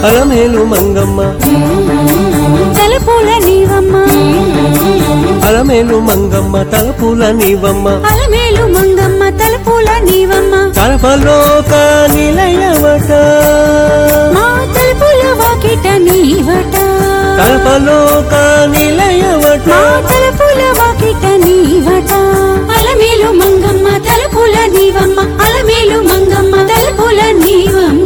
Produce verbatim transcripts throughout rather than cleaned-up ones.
అలమేలు మంగమ్మ తలపుల నీవమ్మ అలమేలు మంగమ్మ తలపుల నీవమ్మ అలమేలు మంగమ్మ తలపుల నీవమ్మ కడపలోక నిలయవట మా తలపుల వాకిట నీవట కడపలోక నిలయవట మా తలపుల వాకిట నీవట అలమేలు మంగమ్మ తలపుల నీవమ్మ అలమేలు మంగమ్మ తలపుల నీవమ్మ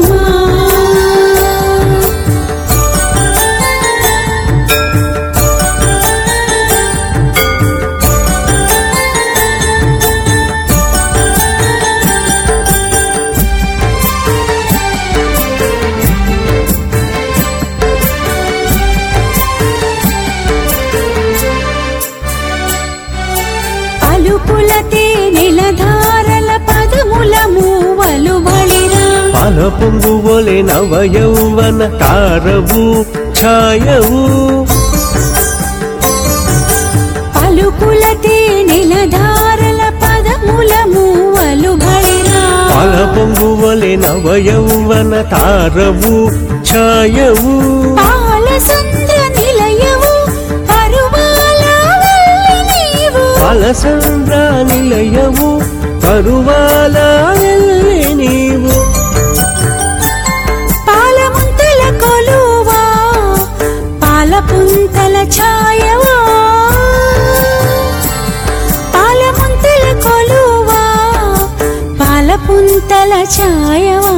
పలుకులతే నిలధారల పదముల మూవలు బలిరా పాల పొంగువలే నవ యౌవన తారవు ఛాయవు పలుకులతే నిలధారల పదముల మూవలు బలిరా పాల పొంగువలే నవ యౌవన తారవు ఛాయవు పాల సంద్ర నిలయవు పరువాల వల్లి నీవు పాలసంద్ర నిలయవు పరువాల వెళ్ళి నీవు పాలముంతల కొలువా పాలపుంతల ఛాయవా పాలముంతల కొలువా పాలపుంతల ఛాయవా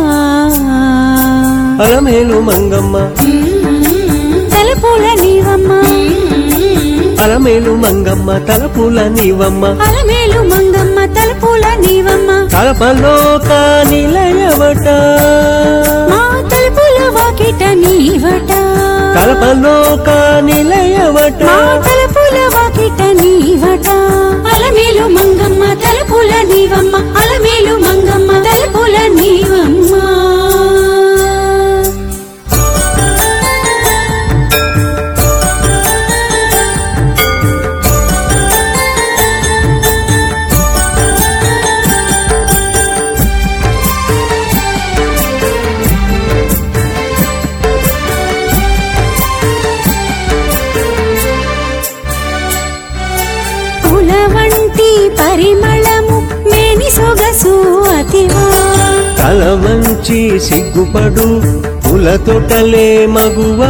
అలమేలు మంగమ్మ తలపుల నీవమ్మ అలమేలు మంగమ్మ తలపుల నీవమ్మ అలమేలు మంగమ్మ తలపుల నీవమ్మ కడపలోక నిలయవట మా తలపుల వాకిట నీవట కడపలోక నిలయవట మా తలపుల వాకిట నీవట అలమేలు మంగమ్మ తలపుల నీవమ్మ అలమేలు మంగమ్మ తలపుల నీవమ్మ వంటి పరిమళము మేని సొగసు అతివా తల వంచి సిగ్గుపడు పుల తొటలే మగువా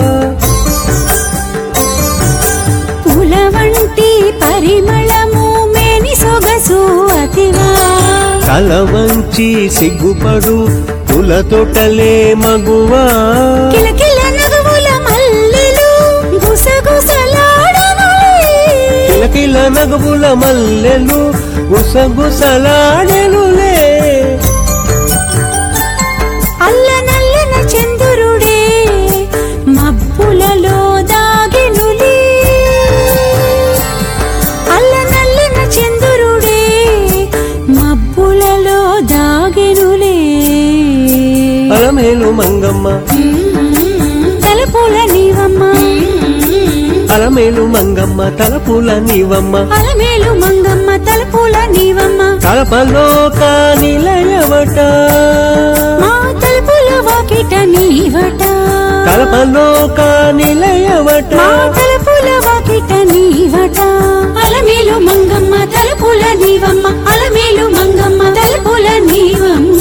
పూల వంటి పరిమళము మేని సొగసు అతివా తల వంచి సిగ్గుపడు పుల తొటలే మగువా కిలకిల నగవుల మల్లెలు గుసగుసలాడనులే కిలకిల నగబుల మల్లెలు గుసగుసలాడెనులే అల్ల నల్లన చంద్రుడే మబ్బులలో దాగెనులే అల్ల నల్లన చంద్రుడే మబ్బులలో దాగెనులే అలమేలు మంగమ్మ తలపుల నీవమ్మ అలమేలు మంగమ్మ తలపుల నీవమ్మ అలమేలు మంగమ్మ తలపుల నీవమ్మ కడపలోక నిలయవట మా తలపుల వాకిట నీవట కడపలోక నిలయవట మా తలపుల వాకిట నీవట అలమేలు మంగమ్మ తలపుల నీవమ్మ అలమేలు మంగమ్మ తలపుల నీవమ్మ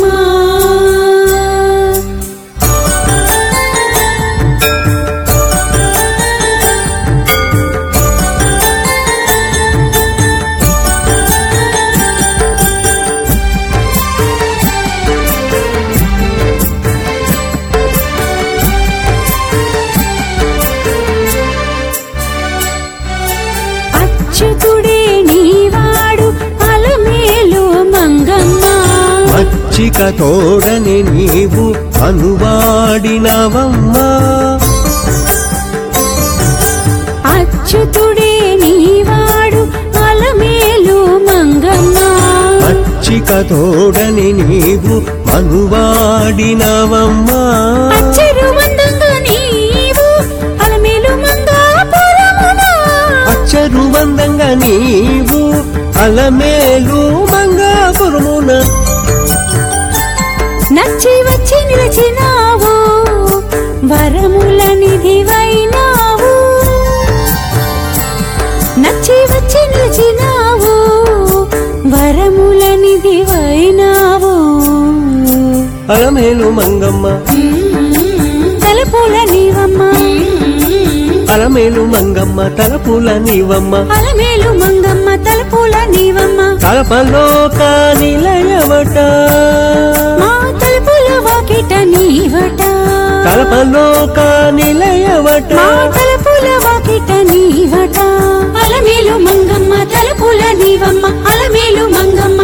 అచ్యుతుడే నీవాడు అలమేలు మంగమ్మ మచ్చిక తోడని నీవు అనువాడినవమ్మా అచ్యుతుడే నీవాడు అలమేలు మంగమ్మ మచ్చిక తోడని నీవు అనువాడినవమ్మా అచ్చరు వందంగా నీవు అలమేలు మంగాపురమున అచ్చరు వందంగా నీవు అలమేలు మంగాపురమున నచ్చి వచ్చి నిలిచినావు వరముల నిధివైనావు నచ్చి వచ్చి నిలిచినావు వరముల నిధివైనావు అలమేలు మంగమ్మ తలపుల నీవమ్మ అలమేలు మంగమ్మ తలపుల నీవమ్మ అలమేలు మంగమ్మ తలపుల నీవమ్మ కలపలోక నిలయవట మా తలపుల వాకిట నీవట కలపలోక నిలయవట మా తలపుల వాకిట నీవట అలమేలు మంగమ్మ తలపుల నీవమ్మ అలమేలు మంగమ్మ